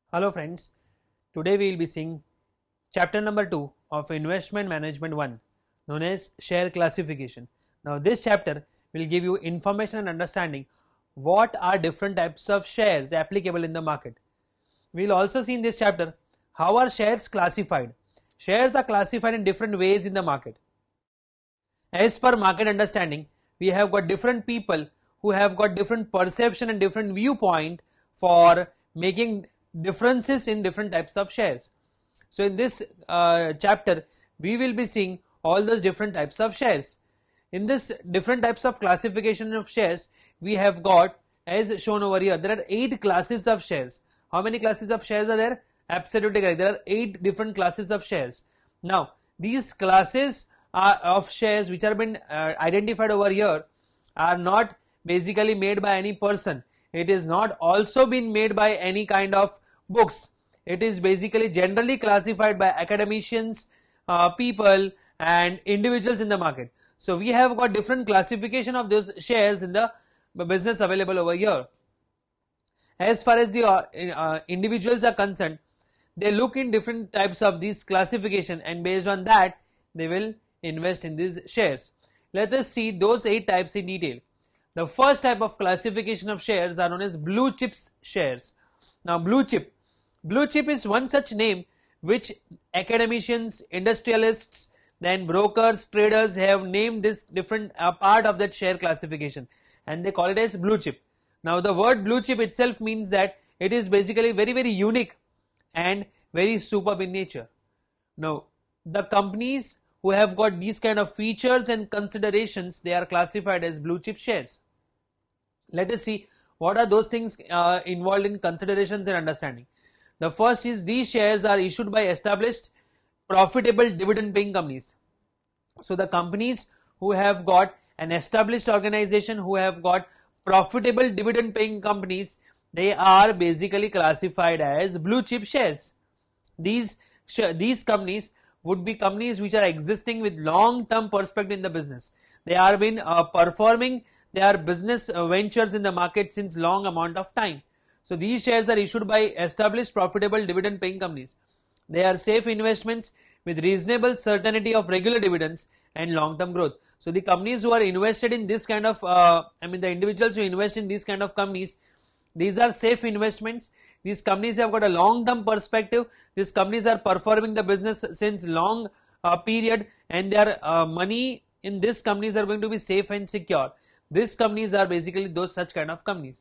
Hello friends, today we will be seeing chapter number 2 of Investment Management 1 known as share classification. Now this chapter will give you information and understanding what are different types of shares applicable in the market. We will also see in this chapter how are shares classified. Shares are classified in different ways in the market. As per market understanding, we have got different people who have got different perception and different viewpoint for making differences in different types of shares. So in this chapter we will be seeing all those different types of shares. In this different types of classification of shares, we have got, as shown over here, there are 8 classes of shares. How many classes of shares are there? Absolutely correct. There are 8 different classes of shares. Now these classes of shares which are been identified over here are not basically made by any person. It is not also been made by any kind of books. It is basically generally classified by academicians, people and individuals in the market. So we have got different classification of those shares in the business available over here. As far as the individuals are concerned, they look in different types of these classification, and based on that they will invest in these shares. Let us see those 8 types in detail. The first type of classification of shares are known as blue chips shares. Now blue chip is one such name which academicians, industrialists, then brokers, traders have named this different part of that share classification, and they call it as blue chip. Now the word blue chip itself means that it is basically very unique and very superb in nature. Now the companies who have got these kind of features and considerations, they are classified as blue chip shares. Let us see what are those things involved in considerations and understanding. The first is these shares are issued by established profitable dividend paying companies. So the companies who have got an established organization, who have got profitable dividend paying companies, they are basically classified as blue chip shares. These companies would be companies which are existing with long term perspective in the business. They are been performing their business ventures in the market since long amount of time. So these shares are issued by established profitable dividend paying companies. They are safe investments with reasonable certainty of regular dividends and long term growth. So the companies who are invested in this kind of the individuals who invest in these kind of companies, these are safe investments. These companies have got a long term perspective. These companies are performing the business since long period, and their money in these companies are going to be safe and secure. These companies are basically those such kind of companies.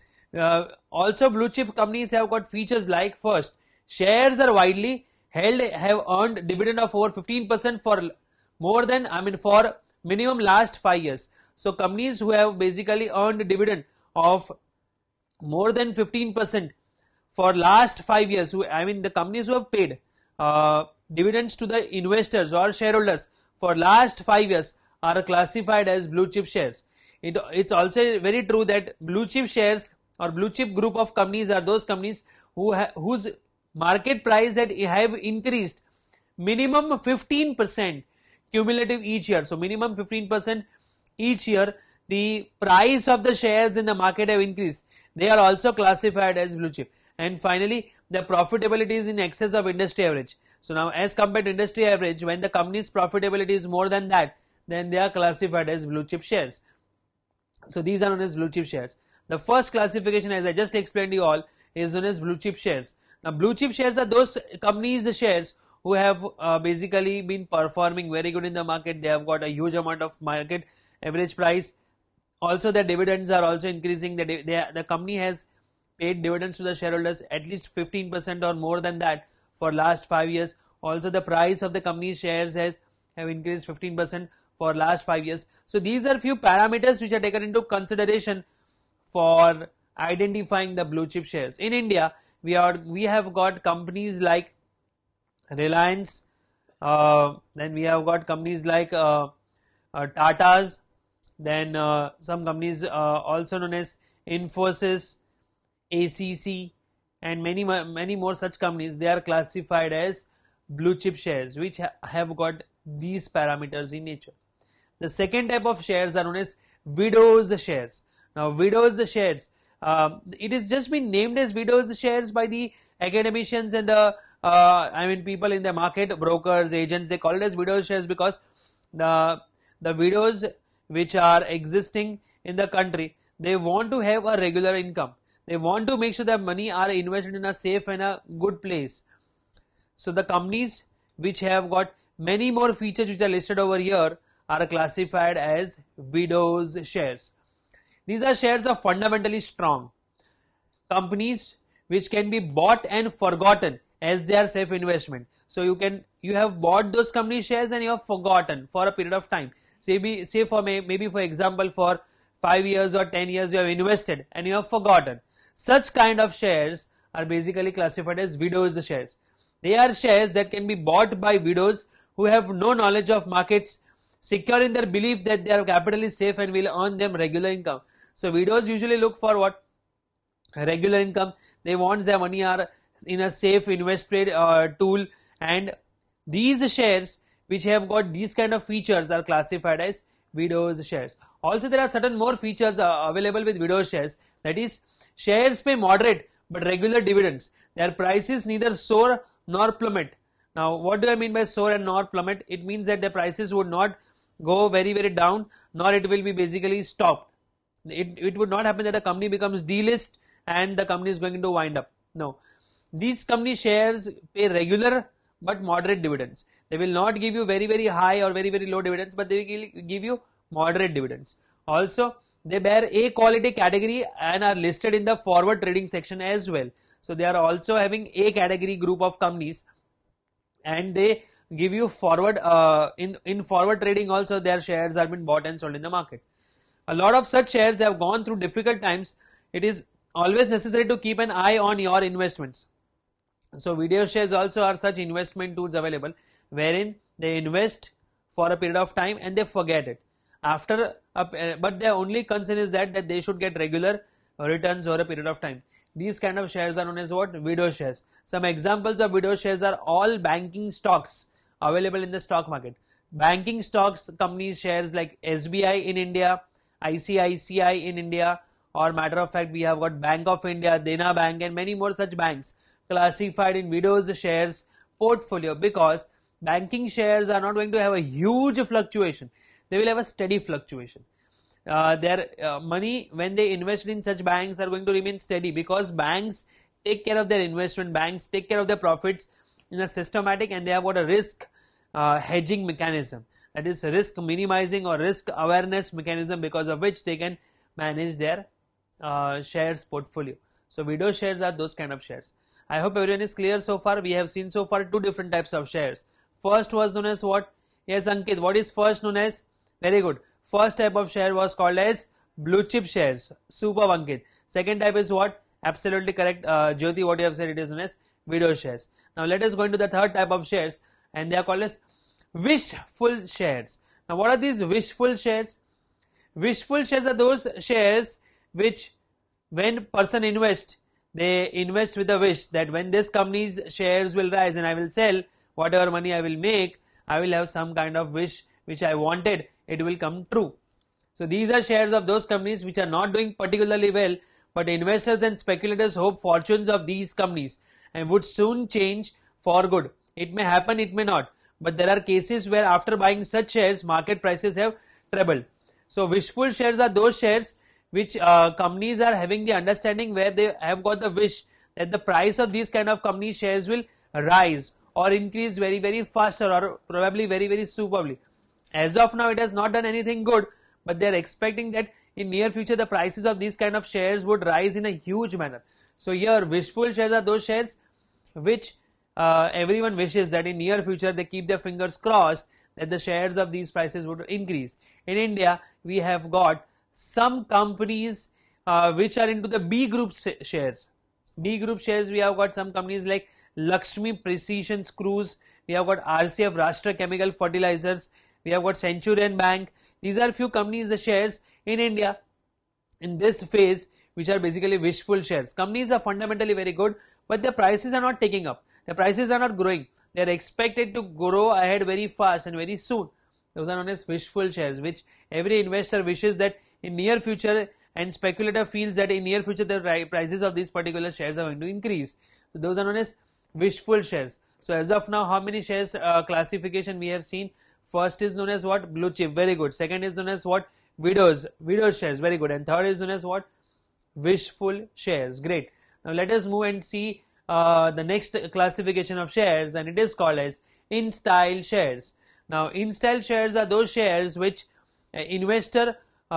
Also blue chip companies have got features like, first, shares are widely held, have earned dividend of over 15% for more than for minimum last 5 years. So companies who have basically earned dividend of more than 15% for last 5 years, the companies who have paid dividends to the investors or shareholders for last 5 years are classified as blue chip shares. It's also very true that blue chip shares or blue chip group of companies are those companies whose market price have increased minimum 15% cumulative each year. So minimum 15% each year the price of the shares in the market have increased. They are also classified as blue chip. And finally, the profitability is in excess of industry average. So now, as compared to industry average, when the company's profitability is more than that, then they are classified as blue chip shares. So these are known as blue chip shares. The first classification, as I just explained to you all, is known as blue chip shares. Now blue chip shares are those companies' shares who have basically been performing very good in the market. They have got a huge amount of market average price. Also their dividends are also increasing. The company has paid dividends to the shareholders at least 15% or more than that for last 5 years. Also the price of the company's shares have increased 15% for last 5 years. So these are few parameters which are taken into consideration for identifying the blue chip shares. In India, we have got companies like Reliance, then we have got companies like Tatas, then some companies also known as Infosys, ACC, and many more such companies. They are classified as blue chip shares which have got these parameters in nature. The second type of shares are known as widows shares. Now widows shares It is just been named as widows shares by the academicians and the people in the market, brokers, agents. They call it as widows shares because the widows which are existing in the country, they want to have a regular income. They want to make sure that money are invested in a safe and a good place. So the companies which have got many more features which are listed over here are classified as widows shares. These are shares are fundamentally strong. Companies which can be bought and forgotten as they are safe investment. So you have bought those company shares and you have forgotten for a period of time. Say for maybe for example for 5 years or 10 years you have invested and you have forgotten. Such kind of shares are basically classified as widows shares. They are shares that can be bought by widows who have no knowledge of markets, secure in their belief that they are capitally safe and will earn them regular income. So widows usually look for what? Regular income. They want their money are in a safe invested tool, and these shares which have got these kind of features are classified as widows shares. Also there are certain more features available with widows shares, that is shares pay moderate but regular dividends. Their prices neither soar nor plummet. Now what do I mean by soar and nor plummet? It means that the prices would not go very down, nor it will be basically stopped. It would not happen that a company becomes delist and the company is going to wind up. No. These company shares pay regular but moderate dividends. They will not give you very high or very low dividends, but they will give you moderate dividends. Also, they bear A quality category and are listed in the forward trading section as well. So they are also having A category group of companies, and they give you forward in forward trading also their shares are been bought and sold in the market. A lot of such shares have gone through difficult times. It is always necessary to keep an eye on your investments. So video shares also are such investment tools available wherein they invest for a period of time and they forget it. But their only concern is that they should get regular returns over a period of time. These kind of shares are known as what? Widow shares. Some examples of widow shares are all banking stocks available in the stock market. Banking stocks companies shares like SBI in India, ICICI in India, or matter of fact we have got Bank of India, Dena Bank and many more such banks classified in widows shares portfolio, because banking shares are not going to have a huge fluctuation. They will have a steady fluctuation. Their money when they invest in such banks are going to remain steady, because banks take care of their investment, banks take care of their profits in a systematic, and they have got a risk hedging mechanism, that is risk minimizing or risk awareness mechanism, because of which they can manage their shares portfolio. So widow shares are those kind of shares. I hope everyone is clear so far. We have seen so far two different types of shares. First was known as what? Yes, Ankit, what is first known as? Very good. First type of share was called as blue chip shares. Super, Ankit. Second type is what? Absolutely correct. Jyoti, what you have said, it is known as widow shares. Now let us go into the third type of shares, and they are called as wishful shares. Now what are these wishful shares? Wishful shares are those shares which when person invests, they invest with a wish that when this company's shares will rise and I will sell, whatever money I will make, I will have some kind of wish which I wanted, it will come true. So these are shares of those companies which are not doing particularly well, but investors and speculators hope fortunes of these companies and would soon change for good. It may happen, it may not, but there are cases where after buying such shares, market prices have trebled. So wishful shares are those shares which companies are having the understanding where they have got the wish that the price of these kind of company shares will rise or increase very faster, or probably very superbly. As of now, it has not done anything good, but they are expecting that in near future the prices of these kind of shares would rise in a huge manner. So here wishful shares are those shares which everyone wishes that in near future they keep their fingers crossed that the shares of these prices would increase. In India, we have got some companies which are into the B group shares. B group shares, we have got some companies like Lakshmi Precision Screws, we have got RCF Rashtra Chemical Fertilizers, we have got Centurion Bank. These are few companies, the shares in India in this phase which are basically wishful shares. Companies are fundamentally very good, but their prices are not taking up. The prices are not growing. They are expected to grow ahead very fast and very soon. Those are known as wishful shares, which every investor wishes that in near future and speculator feels that in near future the prices of these particular shares are going to increase. So those are known as wishful shares. So as of now, how many shares classification we have seen? First is known as what? Blue chip, very good. Second is known as what? Widows shares, very good. And third is known as what? Wishful shares, great. Now let us move and see the next classification of shares, and it is called as in-style shares. Now in-style shares are those shares which investor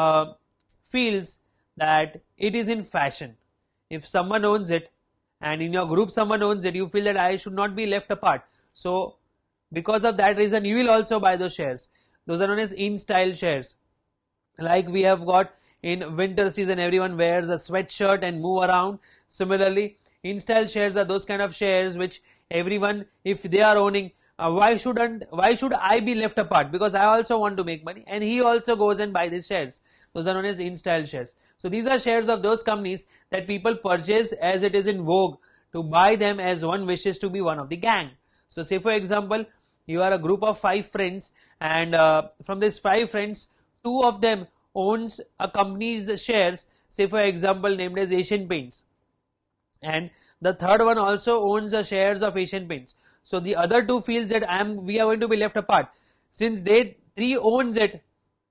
feels that it is in fashion. If someone owns it and in your group someone owns it, you feel that I should not be left apart. So because of that reason you will also buy those shares. Those are known as in-style shares. Like we have got in winter season, everyone wears a sweatshirt and move around. Similarly, in-style shares are those kind of shares which everyone, if they are owning, why should I be left apart? Because I also want to make money, and he also goes and buy these shares. Those are known as in-style shares. So these are shares of those companies that people purchase as it is in vogue to buy them, as one wishes to be one of the gang. So say for example, you are a group of 5 friends, and from these 5 friends, 2 of them owns a company's shares, say for example named as Asian Paints, and the third one also owns the shares of Asian Paints. So the other 2 feels that we are going to be left apart. Since they 3 owns it,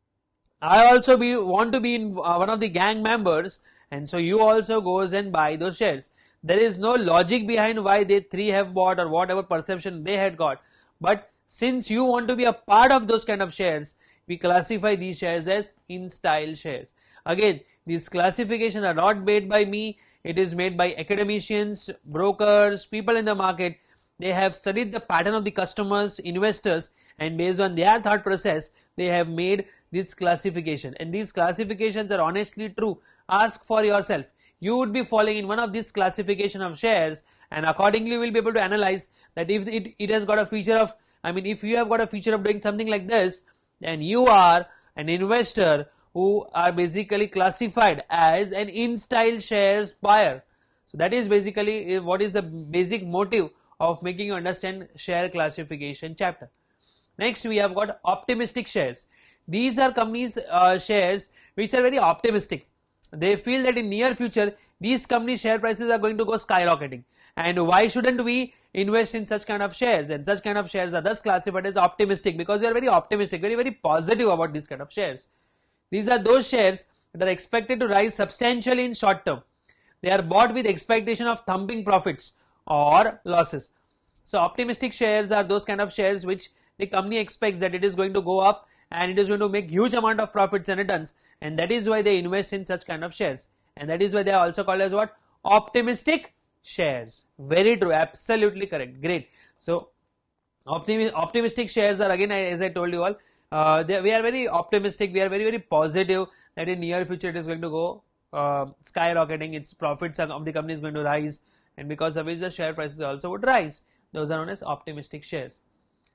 I also want to be in one of the gang members, and so you also goes and buy those shares. There is no logic behind why they 3 have bought or whatever perception they had got, but since you want to be a part of those kind of shares, we classify these shares as in-style shares. Again, these classifications are not made by me, it is made by academicians, brokers, people in the market. They have studied the pattern of the customers, investors, and based on their thought process, they have made this classification. And these classifications are honestly true. Ask for yourself. You would be falling in one of these classification of shares, and accordingly you will be able to analyze that if it has got a feature of, if you have got a feature of doing something like this, then you are an investor who are basically classified as an in-style shares buyer. So that is basically what is the basic motive of making you understand share classification chapter. Next we have got optimistic shares. These are companies shares which are very optimistic. They feel that in near future these company share prices are going to go skyrocketing, and why shouldn't we invest in such kind of shares? And such kind of shares are thus classified as optimistic because you are very optimistic, very positive about these kind of shares. These are those shares that are expected to rise substantially in short term. They are bought with expectation of thumping profits or losses. So optimistic shares are those kind of shares which the company expects that it is going to go up and it is going to make huge amount of profits and returns, and that is why they invest in such kind of shares, and that is why they are also called as what? Optimistic shares. Very true, absolutely correct, great. So optimistic shares are, again, as I told you all, we are very optimistic, we are very positive that in near future it is going to go skyrocketing, its profits of the company is going to rise, and because of which the share prices also would rise. Those are known as optimistic shares.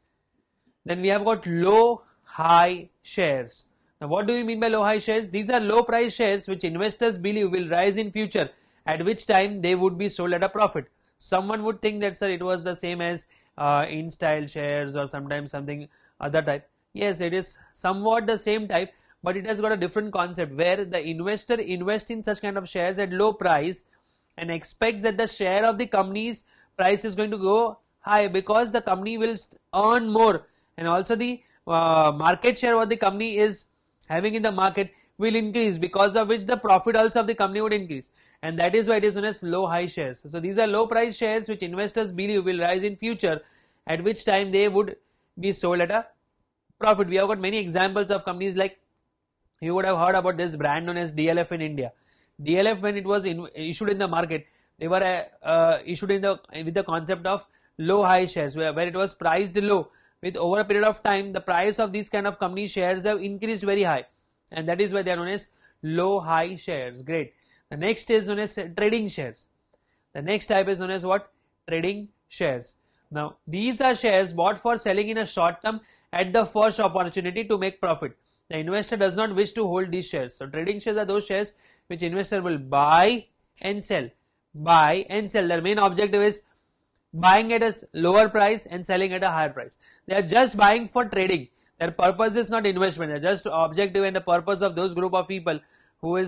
Then we have got low high shares. Now what do we mean by low high shares? These are low price shares which investors believe will rise in future, at which time they would be sold at a profit. Someone would think that, sir, it was the same as in style shares or sometimes something other type. Yes, it is somewhat the same type, but it has got a different concept where the investor invests in such kind of shares at low price and expects that the share of the company's price is going to go high because the company will earn more, and also the market share what the company is having in the market will increase, because of which the profit also of the company would increase, and that is why it is known as low high shares. So these are low price shares which investors believe will rise in future, at which time they would be sold at a profit. We have got many examples of companies, like you would have heard about this brand known as DLF in India. DLF, when it was issued in the market, they were issued with the concept of low high shares, where it was priced low. With over a period of time, the price of these kind of company shares have increased very high, and that is why they are known as low high shares. Great. The next is known as trading shares. The next type is known as what? Trading shares. Now these are shares bought for selling in a short term at the first opportunity to make profit. The investor does not wish to hold these shares. So trading shares are those shares which investor will buy and sell. Buy and sell. Their main objective is buying at a lower price and selling at a higher price. They are just buying for trading. Their purpose is not investment. They are just objective and the purpose of those group of people who is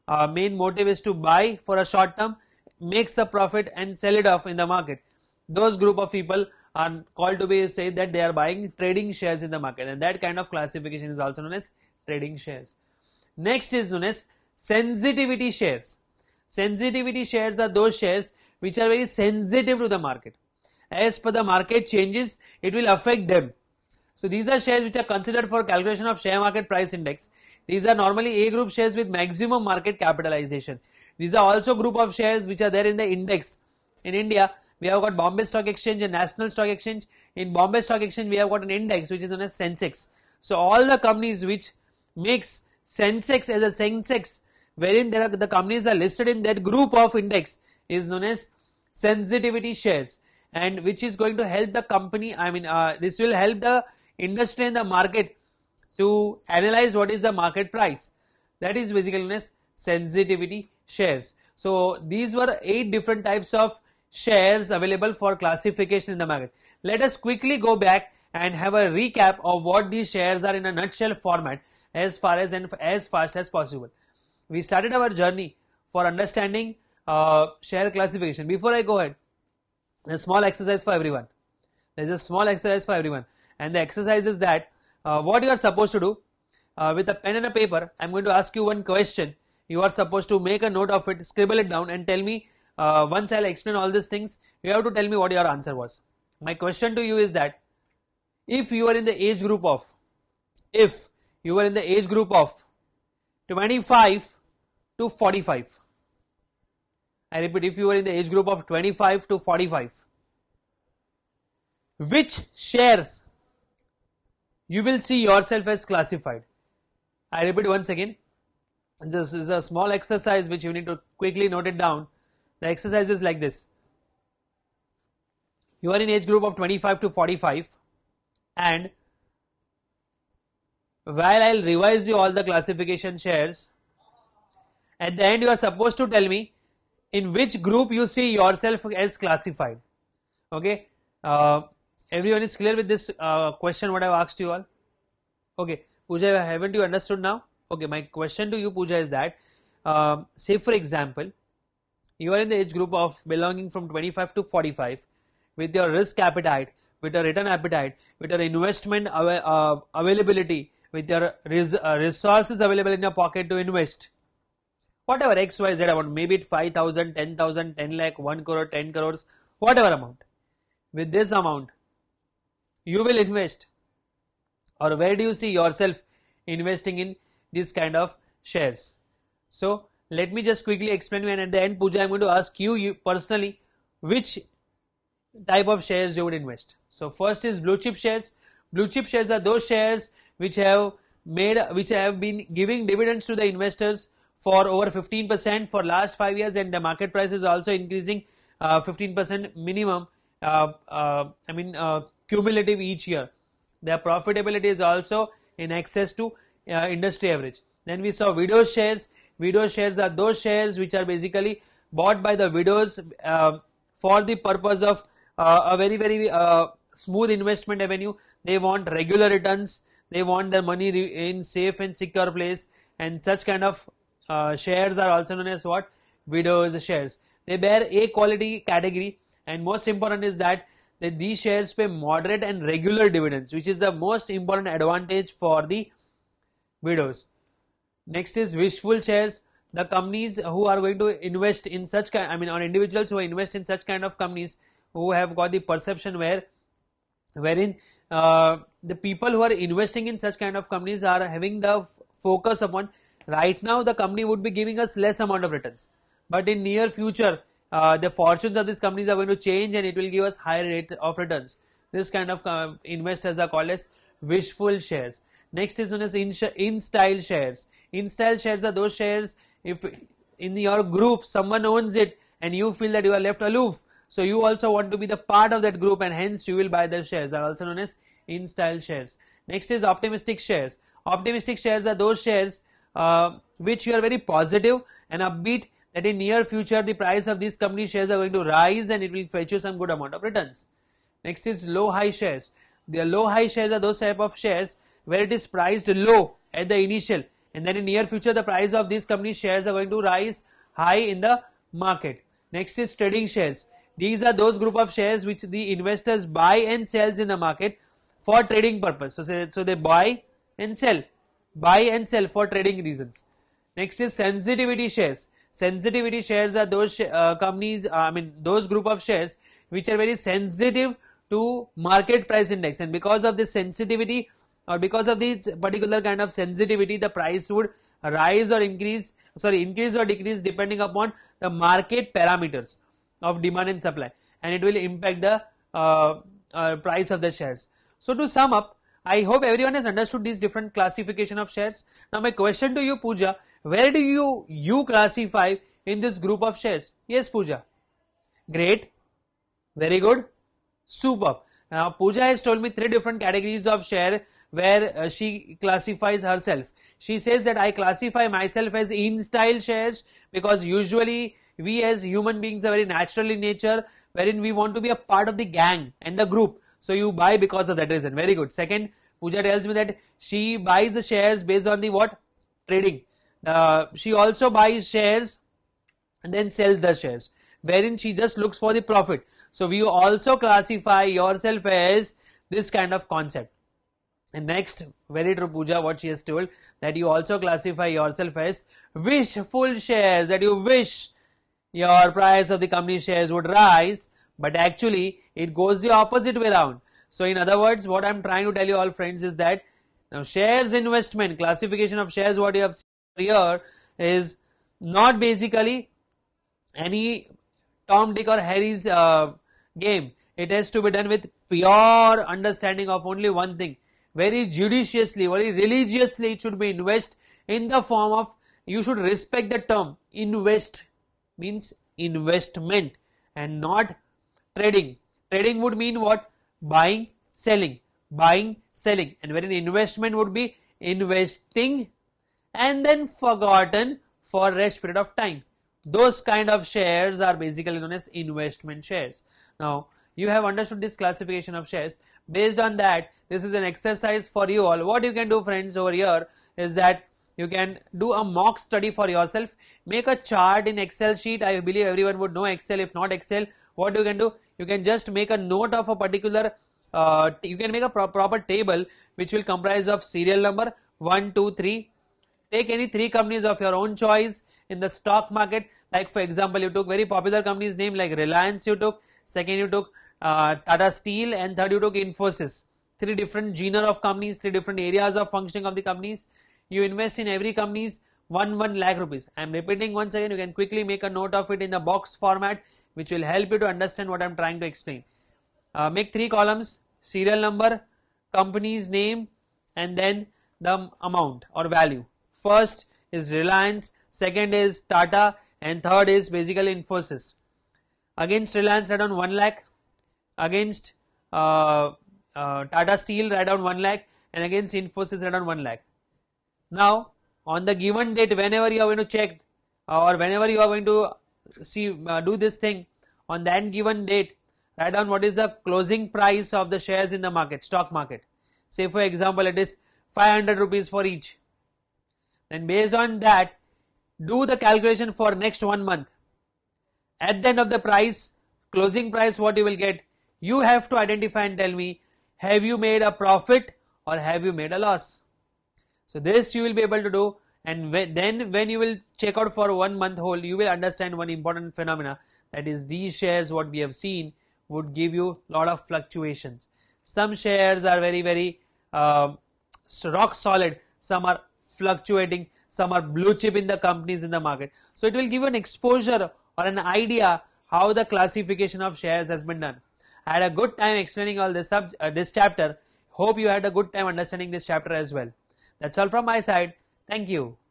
main motive is to buy for a short term, makes a profit and sell it off in the market. Those group of people are called to be say that they are buying trading shares in the market, and that kind of classification is also known as trading shares. Next is known as sensitivity shares. Sensitivity shares are those shares which are very sensitive to the market. As per the market changes, it will affect them. So these are shares which are considered for calculation of share market price index. These are normally A group shares with maximum market capitalization. These are also group of shares which are there in the index. In India, we have got Bombay Stock Exchange and National Stock Exchange. In Bombay Stock Exchange, we have got an index which is known as Sensex. So all the companies which makes Sensex as a Sensex, wherein the companies are listed in that group of index, is known as sensitivity shares, and which is going to help the company, this will help the industry and the market to analyze what is the market price. That is basically known as sensitivity shares. So these were 8 different types of shares available for classification in the market. Let us quickly go back and have a recap of what these shares are in a nutshell format as fast as possible. We started our journey for understanding share classification. Before I go ahead, a small exercise for everyone. There is a small exercise for everyone, and the exercise is that what you are supposed to do with a pen and a paper. I am going to ask you one question. You are supposed to make a note of it, scribble it down, and tell me once I will explain all these things. You have to tell me what your answer was. My question to you is that if you are in the age group of 25 to 45. I repeat, if you are in the age group of 25 to 45, which shares you will see yourself as classified? I repeat once again, this is a small exercise which you need to quickly note it down. The exercise is like this. You are in age group of 25 to 45, and while I will revise you all the classification shares, at the end you are supposed to tell me in which group you see yourself as classified. Okay, everyone is clear with this question what I have asked you all? Okay, Pooja, haven't you understood now? Okay, my question to you, Pooja, is that say for example, you are in the age group of belonging from 25 to 45 with your risk appetite, with your return appetite, with your investment availability, with your resources available in your pocket to invest. Whatever XYZ amount, maybe it 5,000, 10,000, 10 lakh, 1 crore, 10 crores, whatever amount. With this amount, you will invest, or where do you see yourself investing in this kind of shares? So let me just quickly explain you, and at the end, Pooja, I am going to ask you personally which type of shares you would invest. So first is blue chip shares. Blue chip shares are those shares which have been giving dividends to the investors for over 15% for last 5 years, and the market price is also increasing 15% minimum, cumulative each year. Their profitability is also in excess to industry average. Then we saw widow shares. Widow shares are those shares which are basically bought by the widows for the purpose of a very smooth investment avenue. They want regular returns. They want their money in safe and secure place, and such kind of shares are also known as what? Widows shares. They bear A quality category, and most important is that these shares pay moderate and regular dividends, which is the most important advantage for the widows. Next is wishful shares. The companies who are going to invest in such kind, or individuals who invest in such kind of companies who have got the perception wherein the people who are investing in such kind of companies are having the focus upon right now the company would be giving us less amount of returns, but in near future the fortunes of these companies are going to change and it will give us higher rate of returns. This kind of investors are called as wishful shares. Next is known as in-style shares. In-style shares are those shares if in your group someone owns it and you feel that you are left aloof, so you also want to be the part of that group and hence you will buy their shares, are also known as in-style shares. Next is optimistic shares. Optimistic shares are those shares which you are very positive and upbeat that in near future the price of these company shares are going to rise and it will fetch you some good amount of returns. Next is low-high shares. The low-high shares are those type of shares where it is priced low at the initial and then in near future the price of these company shares are going to rise high in the market. Next is trading shares. These are those group of shares which the investors buy and sells in the market for trading purpose. So they buy and sell for trading reasons. Next is sensitivity shares. Sensitivity shares are those those group of shares which are very sensitive to market price index, and because of this sensitivity or because of this particular kind of sensitivity, the price would rise or increase or decrease depending upon the market parameters of demand and supply, and it will impact the price of the shares. So to sum up, I hope everyone has understood these different classification of shares. Now my question to you, Pooja, where do you classify in this group of shares? Yes, Pooja. Great. Very good. Superb. Now Pooja has told me 3 different categories of share where she classifies herself. She says that I classify myself as in style shares because usually we as human beings are very natural in nature, wherein we want to be a part of the gang and the group. So you buy because of that reason. Very good. Second, Pooja tells me that she buys the shares based on the what? Trading. She also buys shares and then sells the shares, wherein she just looks for the profit. So we also classify yourself as this kind of concept. And next, very true, Pooja, what she has told, that you also classify yourself as wishful shares, that you wish your price of the company shares would rise, but actually it goes the opposite way around. So in other words, what I'm trying to tell you all friends is that now shares investment, classification of shares, what you have seen here is not basically any Tom, Dick or Harry's game. It has to be done with pure understanding of only one thing. Very judiciously, very religiously it should be invest in the form of, you should respect the term. Invest means investment and not trading. Trading would mean what? Buying, selling. Buying, selling. And wherein investment would be investing and then forgotten for rest period of time. Those kind of shares are basically known as investment shares. Now, you have understood this classification of shares. Based on that, this is an exercise for you all. What you can do, friends, over here is that you can do a mock study for yourself. Make a chart in Excel sheet. I believe everyone would know Excel. If not Excel, what you can do? You can just make a note of a particular, you can make a proper table which will comprise of serial number 1, 2, 3. Take any 3 companies of your own choice in the stock market. Like for example, you took very popular companies name like Reliance you took, second you took Tata Steel, and third you took Infosys. 3 different genre of companies, 3 different areas of functioning of the companies. You invest in every company's 1 lakh rupees. I am repeating once again, you can quickly make a note of it in the box format which will help you to understand what I am trying to explain. Make 3 columns, serial number, company's name, and then the amount or value. First is Reliance, second is Tata, and third is basically Infosys. Against Reliance, write down 1 lakh. Against Tata Steel, write down 1 lakh. And against Infosys, write down 1 lakh. Now, on the given date, whenever you are going to check or whenever you are going to see do this thing, on that given date, write down what is the closing price of the shares in the market, stock market. Say for example, it is 500 rupees for each. Then based on that, do the calculation for next 1 month. At the end of the price, closing price, what you will get, you have to identify and tell me, have you made a profit or have you made a loss? So this you will be able to do, and then when you will check out for 1 month whole, you will understand one important phenomena, that is these shares what we have seen would give you lot of fluctuations. Some shares are very rock solid, some are fluctuating, some are blue chip in the companies in the market. So it will give you an exposure or an idea how the classification of shares has been done. I had a good time explaining all this chapter. Hope you had a good time understanding this chapter as well. That's all from my side. Thank you.